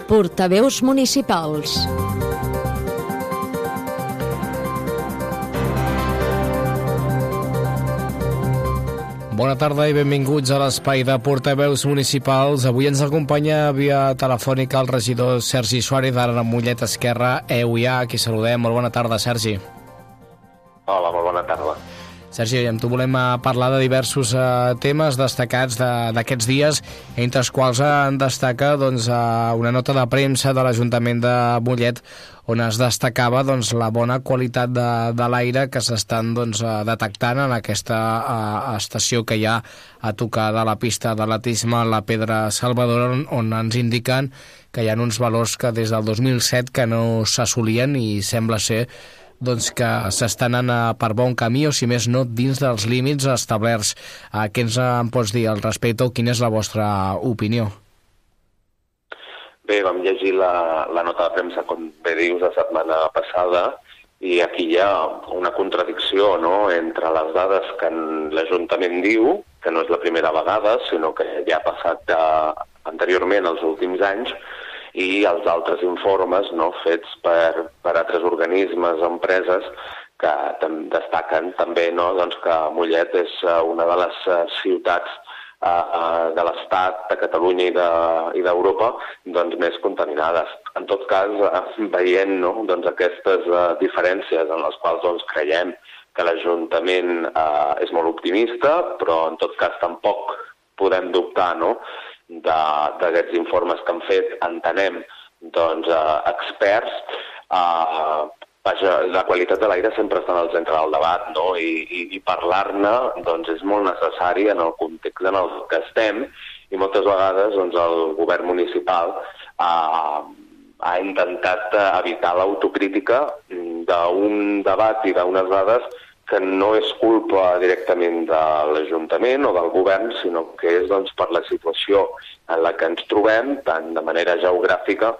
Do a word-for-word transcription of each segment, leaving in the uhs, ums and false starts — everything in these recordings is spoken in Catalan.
Portaveus municipals. Bona tarda i benvinguts a l'espai de Portaveus municipals. Avui ens acompanya via telefònica el regidor Sergi Suárez, ara a Mollet Esquerra, E U I A, a qui saludem. Molt bona tarda, Sergi. Hola, molt bona tarda. Sergi, amb tu volem parlar de diversos uh, temes destacats d'aquests de, dies, entre els quals en destaca doncs, uh, una nota de premsa de l'Ajuntament de Mollet on es destacava doncs, la bona qualitat de, de l'aire que s'estan doncs, uh, detectant en aquesta uh, estació que hi ha a tocar de la pista d'atletisme La Pedra Salvador, on, on ens indiquen que hi ha uns valors que des del dos mil set que no s'assolien i sembla ser doncs que s'estan anant per bon camí o si més no dins dels límits establerts. Uh, què ens en pots dir al respecte o quina és la vostra opinió? Bé, vam llegir la, la nota de premsa, com bé dius, la setmana passada i aquí hi ha una contradicció, no?, entre les dades que l'Ajuntament diu, que no és la primera vegada, sinó que ja ha passat de, anteriorment, els últims anys, i els altres informes, no, fets per, per altres organismes o empreses que destaquen també, no, doncs que Mollet és una de les ciutats uh, de l'Estat, de Catalunya i d'Europa de, doncs, més contaminades. En tot cas, veient, no, doncs, aquestes uh, diferències en les quals doncs, creiem que l'Ajuntament uh, és molt optimista, però en tot cas tampoc podem dubtar, no?, d'aquests informes que han fet, entenem, doncs, eh, experts, eh, vaja, la qualitat de l'aire sempre està en el centre del debat, no?, i, i, i parlar-ne, doncs, és molt necessari en el context en el que estem, i moltes vegades, doncs, el govern municipal eh, ha intentat evitar l'autocrítica d'un debat i d'unes dades que no és culpa directament de l'Ajuntament o del govern, sinó que és doncs, per la situació en la que ens trobem, tant de manera geogràfica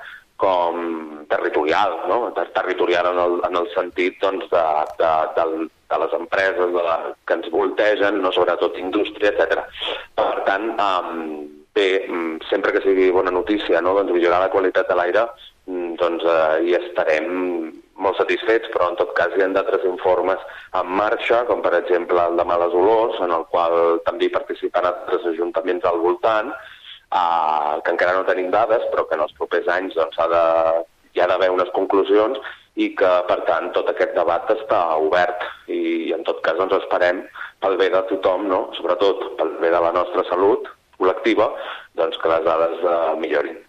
com territorial, no? Territorial en el, en el sentit doncs, de, de, de, de les empreses de la, que ens voltegen, no? Sobretot indústria, etcètera. Per tant, um, bé, sempre que sigui bona notícia, no? Doncs millorar la qualitat de l'aire, doncs uh, hi estarem molt satisfets, però en tot cas hi ha d'altres informes en marxa, com per exemple el de Males Olors, en el qual també hi participen altres ajuntaments al voltant, eh, que encara no tenim dades, però que en els propers anys doncs, ha de, hi ha d'haver unes conclusions i que, per tant, tot aquest debat està obert i, en tot cas, doncs, esperem pel bé de tothom, no? Sobretot pel bé de la nostra salut col·lectiva, doncs, que les dades eh, millorin.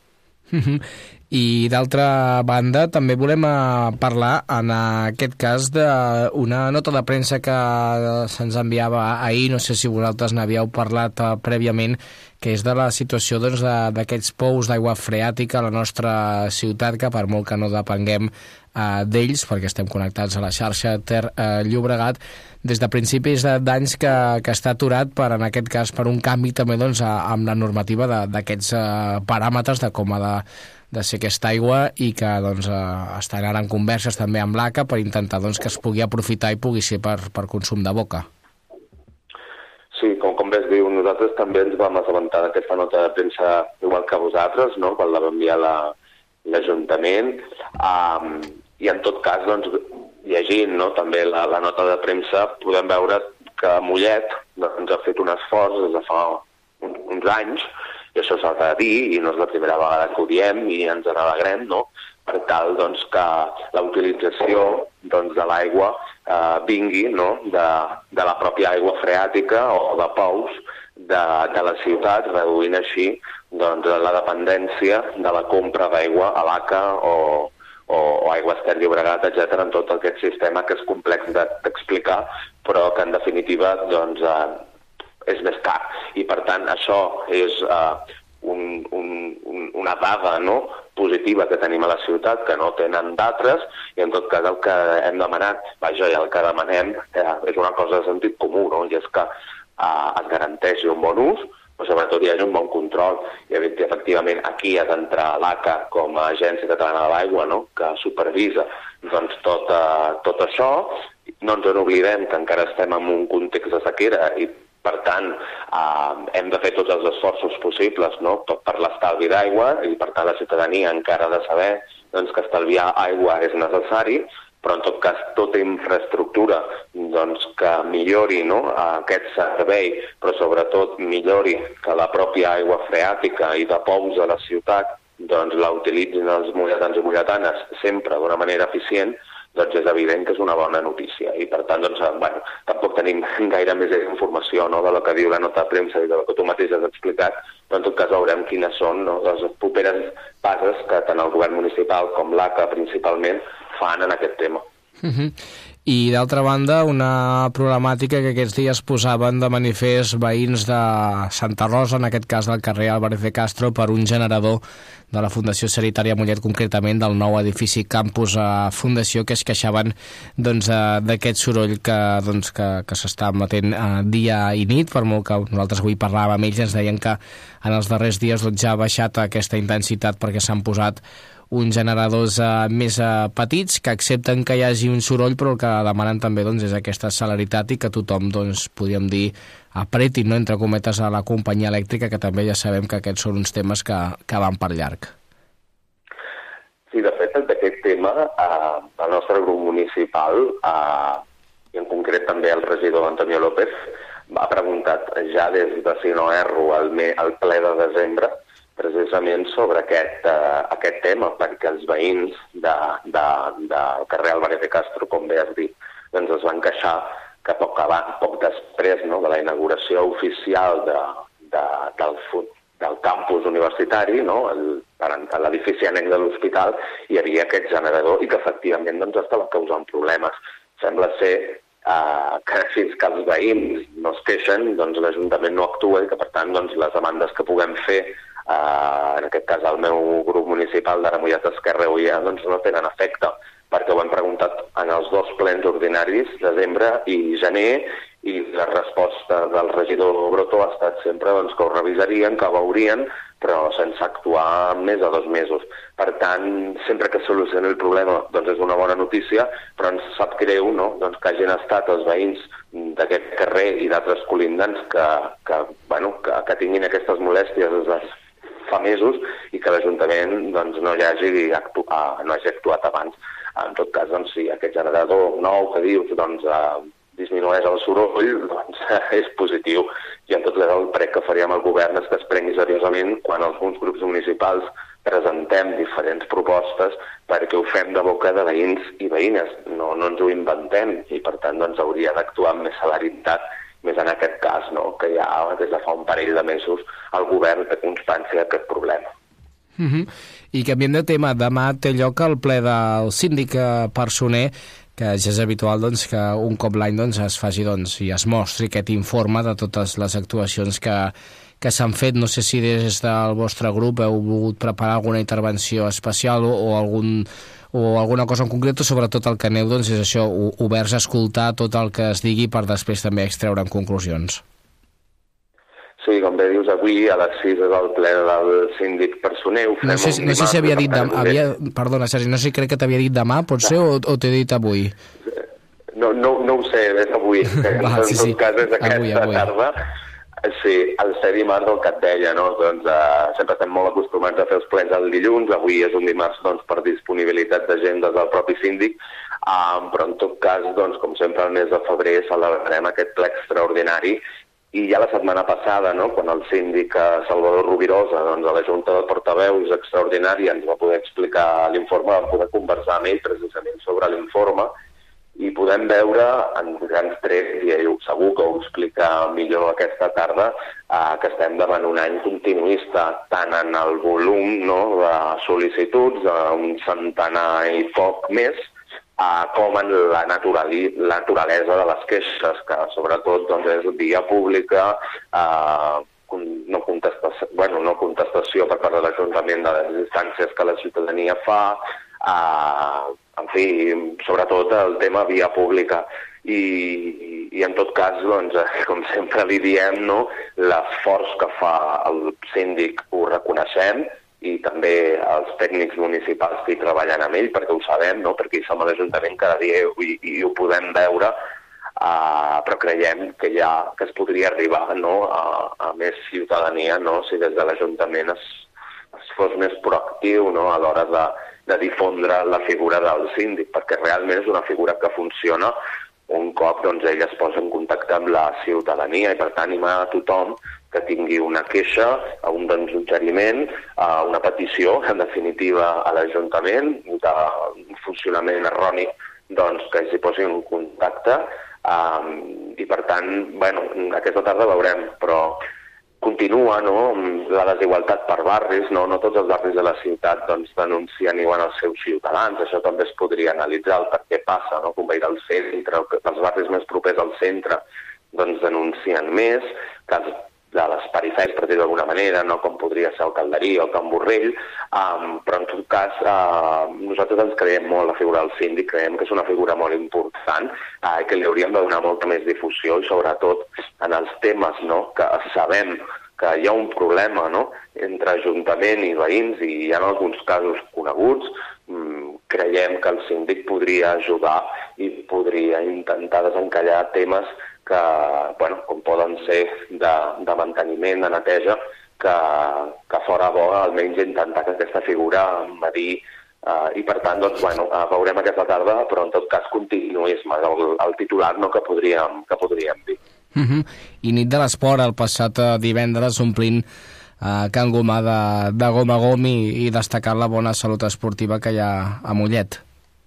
I d'altra banda també volem parlar en aquest cas d'una nota de premsa que se'ns enviava ahir, no sé si vosaltres n'havíeu parlat prèviament, que és de la situació doncs, d'aquests pous d'aigua freàtica a la nostra ciutat, que per molt que no depenguem eh, d'ells, perquè estem connectats a la xarxa Ter eh, Llobregat, des de principis d'anys que, que està aturat per, en aquest cas, per un canvi també doncs, amb la normativa d'aquests eh, paràmetres de com ha de de ser aquesta aigua i que doncs, eh, estan ara en converses també amb l'A C A per intentar doncs, que es pugui aprofitar i pugui ser per, per consum de boca. Sí, com, com bé es diu, nosaltres també ens vam assabentar d'aquesta nota de premsa igual que vosaltres, no?, quan la va enviar l'Ajuntament, um, i en tot cas, doncs, llegint, no?, també la, la nota de premsa, podem veure que Mollet doncs, ha fet un esforç des de fa un, uns anys, i això s'ha de dir, i no és la primera vegada que ho diem, i ens n'alegrem, no?, per tal doncs, que la utilització doncs, de l'aigua eh, vingui, no?, de, de la pròpia aigua freàtica o de pous de, de la ciutat, reduint així doncs, la dependència de la compra d'aigua a l'A C A o, o, o Aigües Ter Llobregat, etcètera, en tot aquest sistema que és complex d'explicar, però que en definitiva doncs, eh, és més car. I, per tant, això és uh, un, un, un, una dada, no?, positiva que tenim a la ciutat, que no tenen d'altres, i en tot cas el que hem demanat, vaja, i el que demanem eh, és una cosa de sentit comú, no?, i és que uh, es garanteixi un bon ús, però sobretot hi hagi un bon control. I efectivament aquí ha d'entrar l'A C A com a Agència Catalana de l'Aigua, no?, que supervisa doncs, tot, uh, tot això. No ens en oblidem que encara estem en un context de sequera i Per tant, eh, hem de fer tots els esforços possibles, no?, tot per l'estalvi d'aigua, i per tant la ciutadania encara ha de saber doncs, que estalviar aigua és necessari, però en tot cas tota infraestructura doncs, que millori, no?, aquest servei, però sobretot millori que la pròpia aigua freàtica i de pous a la ciutat doncs, la utilitzin els mulletans i mulletanes sempre d'una manera eficient, doncs és evident que és una bona notícia. I per tant, doncs, bueno, tampoc tenim gaire més informació, no?, de lo que diu la nota de premsa i de lo que tu mateix has explicat, però en tot cas veurem quines són, no?, les properes passes que tant el govern municipal com l'A C A principalment fan en aquest tema. Uh-huh. I d'altra banda, una problemàtica que aquests dies posaven de manifest veïns de Santa Rosa, en aquest cas del carrer Álvarez de Castro, per un generador de la Fundació Sanitària Mollet, concretament del nou edifici Campus a Fundació, que es queixaven doncs, d'aquest soroll que, doncs, que, que s'està emetent eh, dia i nit. Per molt que nosaltres avui parlàvem amb ells, ens deien que en els darrers dies doncs, ja ha baixat aquesta intensitat perquè s'han posat uns generadors eh, més eh, petits que accepten que hi hagi un soroll, però el que demanen també doncs, és aquesta celeritat i que tothom, doncs, podríem dir, apreti, no?, entre cometes, a la companyia elèctrica, que també ja sabem que aquests són uns temes que, que van per llarg. Sí, de fet, d'aquest tema, eh, el nostre grup municipal, eh, i en concret també el regidor Antonio López, ha preguntat ja des de, si no erro, al, me, al ple de desembre, precisament sobre aquest, uh, aquest tema, perquè els veïns de, de, de carrer Álvarez de Castro, com bé has dit, doncs es van queixar que poc, abans, poc després, no?, de la inauguració oficial de, de, del, del campus universitari, no?, l'edifici annex de l'hospital, hi havia aquest generador i que efectivament doncs, estava causant problemes. Sembla ser uh, que fins que els veïns no es queixen, doncs l'Ajuntament no actua i que per tant doncs, les demandes que puguem fer, Uh, en aquest cas el meu grup municipal d'Ara Mollet Esquerra Ullà, doncs no tenen efecte, perquè ho hem preguntat en els dos plens ordinaris, desembre i gener, i la resposta del regidor Brotó ha estat sempre doncs, que ho revisarien, que ho veurien, però sense actuar més de dos mesos. Per tant, sempre que solucioni el problema doncs és una bona notícia, però ens sap greu, no?, doncs, que hagin estat els veïns d'aquest carrer i d'altres colindants que, que, bueno, que, que tinguin aquestes molèsties des de fa mesos i que l'Ajuntament doncs, no, hi hagi actu uh, no hagi actuat abans. En tot cas, doncs, si aquest generador nou que dius doncs, uh, disminueix el soroll, doncs és positiu. I en tot cas el prec que faríem al govern és que es prengui seriosament quan alguns grups municipals presentem diferents propostes perquè ho fem de boca de veïns i veïnes, no, no ens ho inventem i per tant doncs, hauria d'actuar amb més celeritat, més en aquest cas, no?, que ja des de fa un parell de mesos el govern té constància d'aquest problema. Uh-huh. I canviem de tema, demà té lloc el ple del síndic Personer, que ja és habitual doncs, que un cop l'any doncs, es faci doncs, i es mostri aquest informe de totes les actuacions que, que s'han fet. No sé si des del vostre grup heu volgut preparar alguna intervenció especial o, o algun o alguna cosa en concret, o sobretot el que aneu doncs, és això, oberts a escoltar tot el que es digui per després també extreure en conclusions. Sí, com bé dius, avui a les sis és el ple del síndic Personer. No sé, no sé si havia dit demà, havia, perdona Sergi, no sé si crec que t'havia dit demà, pot ser, o, o t'he dit avui? No, no, no ho sé, és avui. Va, sí, sí. En tot cas és aquesta avui, avui. tarda. Sí, el ser dimarts el que et deia, no? Doncs uh, sempre estem molt acostumats a fer els plens el dilluns, avui és un dimarts doncs, per disponibilitat d'agendes del propi síndic, uh, però en tot cas, doncs, com sempre el mes de febrer celebrarem aquest ple extraordinari i ja la setmana passada, no? Quan el síndic Salvador Rovirosa doncs, a la Junta de Portaveus extraordinària ens va poder explicar l'informe, vam poder conversar amb ell precisament sobre l'informe i podem veure en grans trets, i ell segur que ho explica millor aquesta tarda, eh, que estem davant un any continuista, tant en el volum, no, de sol·licituds, eh, un centenar i poc més, eh, com en la naturalesa de les queixes, que sobretot doncs, és via pública, eh, no contestació, bueno, no contestació per part de l'Ajuntament de les instàncies que la ciutadania fa, eh, en fi, sobretot el tema via pública. I, i en tot cas, doncs, com sempre li diem, no, l'esforç que fa el síndic ho reconeixem i també els tècnics municipals que hi treballen amb ell, perquè ho sabem, no, perquè hi som a l'Ajuntament cada dia i, i ho podem veure. uh, però creiem que, ja, que es podria arribar, no, a, a més ciutadania, no, si des de l'Ajuntament es, es fos més proactiu, no, a l'hora de, de difondre la figura del síndic, perquè realment és una figura que funciona un cop doncs, ell es posa en contacte amb la ciutadania i per tant anima a tothom que tingui una queixa, un doncs, suggeriment, una petició, en definitiva, a l'Ajuntament, de funcionament erroni, doncs, que s'hi posi en contacte. Um, I, per tant, bueno, aquesta tarda veurem, però continua, no?, la desigualtat per barris, no, no tots els barris de la ciutat doncs, denuncien igual els seus ciutadans, això també es podria analitzar el per què passa, no?, com veure al centre, que els barris més propers al centre doncs, denuncien més, que els de les perifèries, per dir d'alguna manera, no? Com podria ser el Calderí o el Can Borrell, um, però en tot cas uh, nosaltres ens creiem molt la figura del síndic, creiem que és una figura molt important, uh, que li hauríem de donar molta més difusió i sobretot en els temes, no? Que sabem que hi ha un problema, no?, entre Ajuntament i veïns i hi ha alguns casos coneguts, um, creiem que el síndic podria ajudar i podria intentar desencallar temes que, bueno, com poden ser de, de manteniment, de neteja, que, que fora bo almenys intentar que aquesta figura medir uh, i per tant, doncs, bueno, uh, veurem aquesta tarda, però en tot cas continuisme, el, el titular no, que podríem, que podríem dir. Uh-huh. I nit de l'esport, el passat divendres, omplint uh, Can Gomà de, de gom a gom i, i destacant la bona salut esportiva que hi ha a Mollet.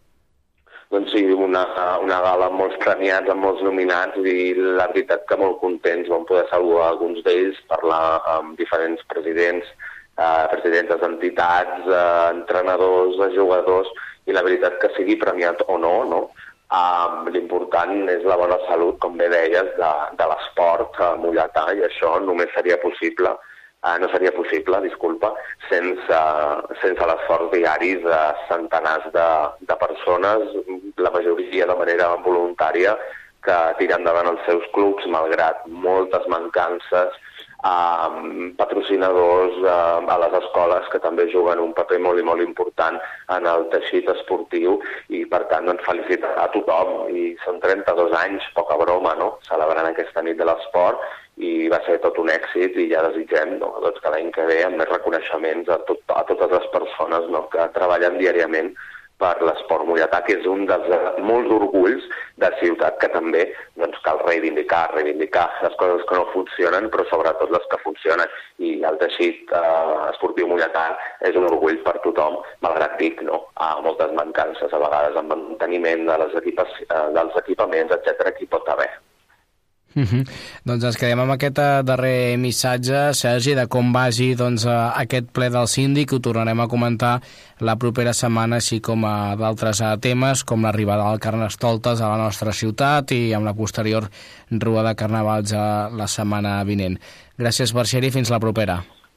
Doncs sí, una, una gala amb molts premiats, amb molts nominats i la veritat que molt contents. Vam poder saludar alguns d'ells, parlar amb diferents presidents, eh, presidents d'entitats, eh, entrenadors, jugadors, i la veritat que sigui premiat o no, no? Eh, l'important és la bona salut, com bé deies, de, de l'esport molletà, i això només seria possible Uh, no seria possible, disculpa, sense, sense l'esforç diari de centenars de, de persones, la majoria de manera voluntària, que tiren endavant els seus clubs, malgrat moltes mancances, uh, patrocinadors uh, a les escoles que també juguen un paper molt i molt important en el teixit esportiu i, per tant, doncs, felicitar a tothom. I són trenta-dos anys, poca broma, no?, celebrant aquesta nit de l'esport, i va ser tot un èxit i ja desitgem, no?, doncs, que l'any que ve amb més reconeixements a, tot, a totes les persones, no?, que treballen diàriament per l'esport molletà, que és un dels molts orgulls de ciutat que també doncs, cal reivindicar, reivindicar les coses que no funcionen, però sobretot les que funcionen. I el teixit eh, esportiu molletà és un orgull per tothom, malgrat dic, no?, a moltes mancances, a vegades en manteniment de les equipes, eh, dels equipaments, etcètera, que hi pot haver. Uh-huh. Doncs ens quedem amb aquest darrer missatge, Sergi, de com vagi doncs, aquest ple del síndic. Ho tornarem a comentar la propera setmana, així com a d'altres temes, com l'arribada del Carnestoltes a la nostra ciutat i amb la posterior rua de carnavals la setmana vinent. Gràcies per ser-hi, fins la propera.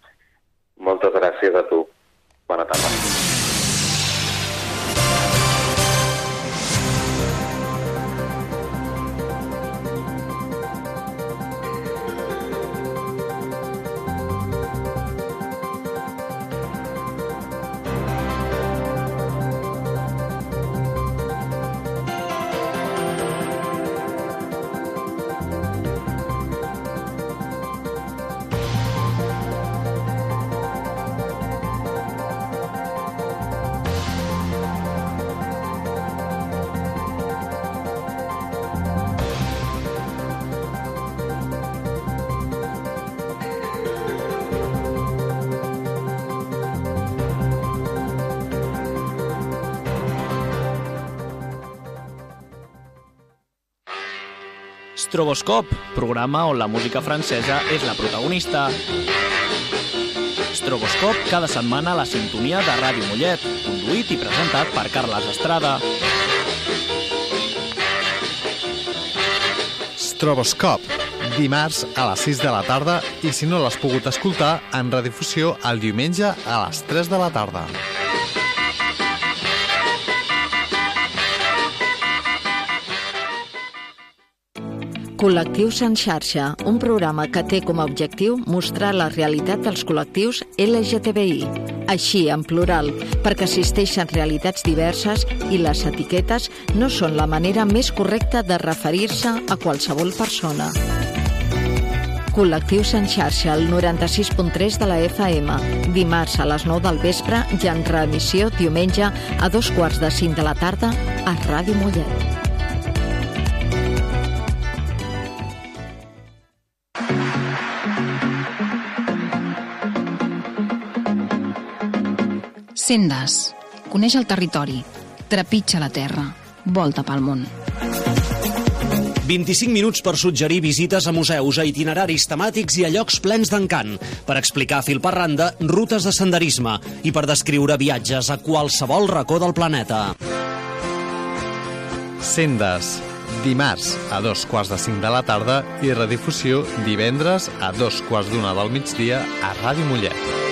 Moltes gràcies a tu. Bona tarda. Stroboscop, programa on la música francesa és la protagonista. Stroboscop, cada setmana a la sintonia de Ràdio Mollet, conduït i presentat per Carles Estrada. Stroboscop, dimarts a les sis de la tarda i si no l'has pogut escoltar, en redifusió el diumenge a les tres de la tarda. Col·lectius en xarxa, un programa que té com a objectiu mostrar la realitat dels col·lectius L G T B I. així en plural, perquè existeixen realitats diverses i les etiquetes no són la manera més correcta de referir-se a qualsevol persona. Col·lectius en xarxa, al noranta-sis punt tres de la F M, dimarts a les nou del vespre i en reemissió diumenge a dos quarts de cinc de la tarda a Ràdio Mollet. Sendes. Coneix el territori. Trepitja la terra. Volta pel món. vint-i-cinc minuts per suggerir visites a museus, a itineraris temàtics i a llocs plens d'encant, per explicar fil per randa rutes de senderisme i per descriure viatges a qualsevol racó del planeta. Sendes. Dimarts a dos quarts de cinc de la tarda i redifusió divendres a dos quarts d'una del migdia a Ràdio Mollet.